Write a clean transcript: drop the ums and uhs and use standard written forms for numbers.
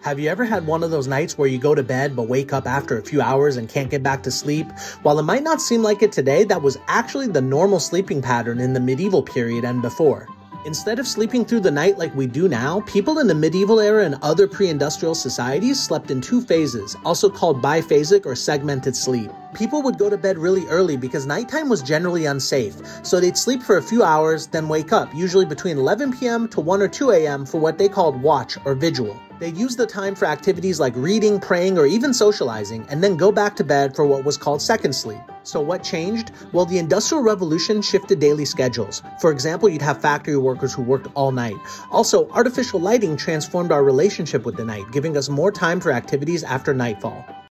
Have you ever had one of those nights where you go to bed but wake up after a few hours and can't get back to sleep? While it might not seem like it today, that was actually the normal sleeping pattern in the medieval period and before. Instead of sleeping through the night like we do now, people in the medieval era and other pre-industrial societies slept in two phases, also called biphasic or segmented sleep. People would go to bed really early because nighttime was generally unsafe, so they'd sleep for a few hours, then wake up, usually between 11 p.m. to 1 or 2 a.m. for what they called watch or vigil. They'd use the time for activities like reading, praying, or even socializing, and then go back to bed for what was called second sleep. So what changed? Well, the Industrial Revolution shifted daily schedules. For example, you'd have factory workers who worked all night. Also, artificial lighting transformed our relationship with the night, giving us more time for activities after nightfall.